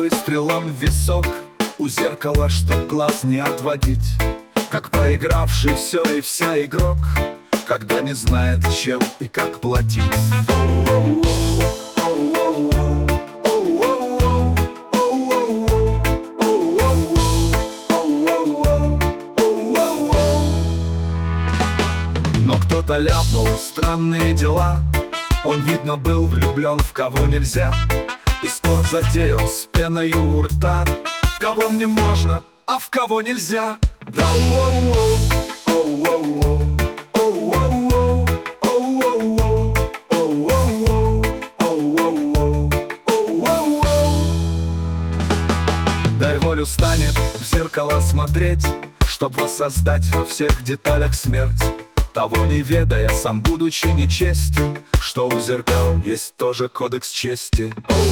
выстрелом в висок у зеркала, чтоб глаз не отводить, как проигравший все и вся игрок, когда не знает, чем и как платить. Но кто-то ляпнул странные дела. Он, видно, был влюблен в кого нельзя, и спор затеял с пеной у рта. В кого мне можно, а в кого нельзя. Да, дай волю станет в зеркало смотреть, чтоб воссоздать во всех деталях смерть, того не ведая, сам будучи нечестен, что у зеркал есть тоже кодекс чести.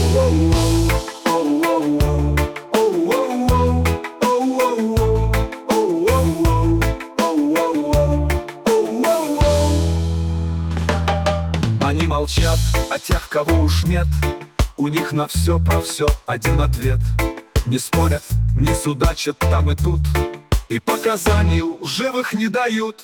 Они молчат о тех, кого уж нет, у них на все про все один ответ. Не спорят, не судачат там и тут, и показаний у живых не дают.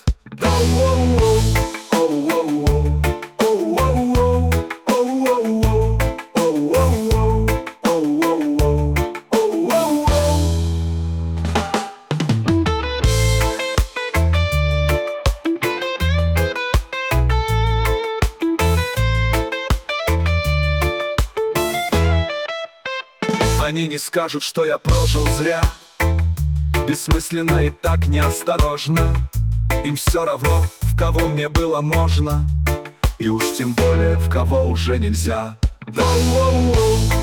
Они не скажут, что я прожил зря, бессмысленно и так неосторожно. Им все равно, в кого мне было можно, и уж тем более, в кого уже нельзя.